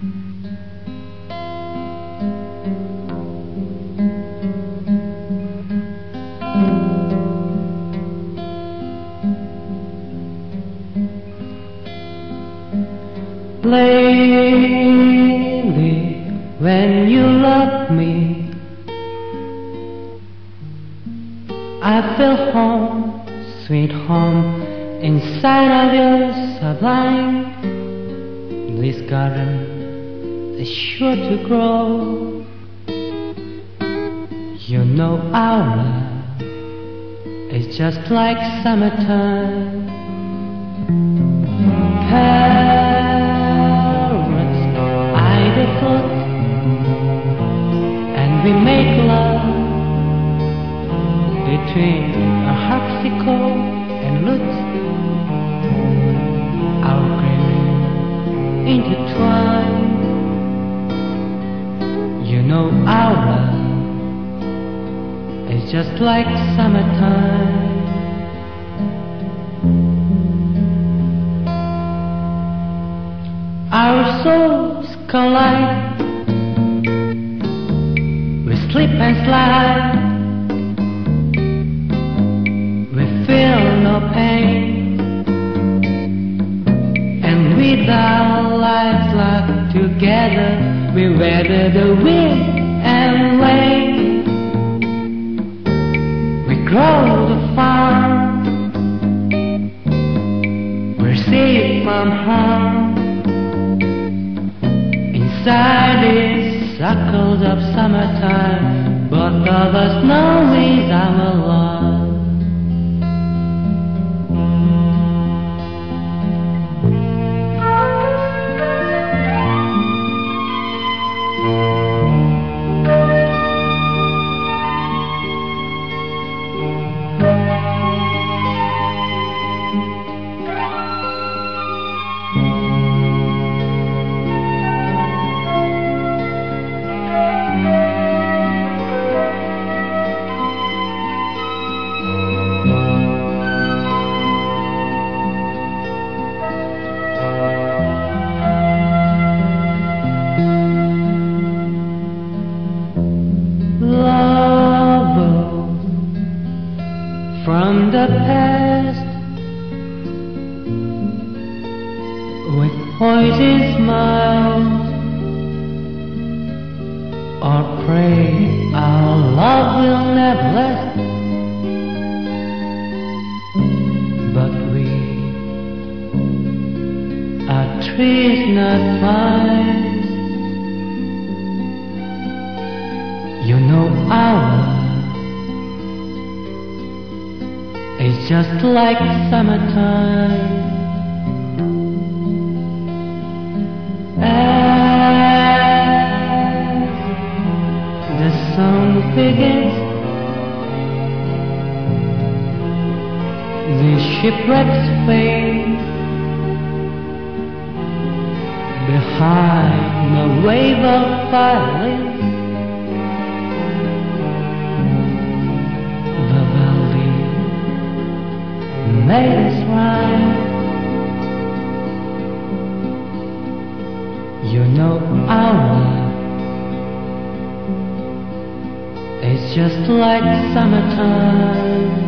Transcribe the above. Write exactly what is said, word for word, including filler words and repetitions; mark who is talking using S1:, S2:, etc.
S1: Lately, when you love me, I feel home, sweet home, inside of your sublime. This garden is sure to grow. You know our love is just like summertime. Carrots hide the foot, and we make love between a harpsichord and lute. Our dreams intertwined. You know our love is just like summertime. Our souls collide. We slip and slide. We feel no pain, and with our lives locked together, we weather the wind and rain. We grow the farm. We're safe from harm. Inside these circles of summertime, both of us know is our love. From the past, with poison smiles, or pray our love will never last. But we are trees, not vines. You know our love it's just like summertime. As the song begins, the shipwrecks fade behind the wave of violence. Made us rhyme. You know our love is just like summertime.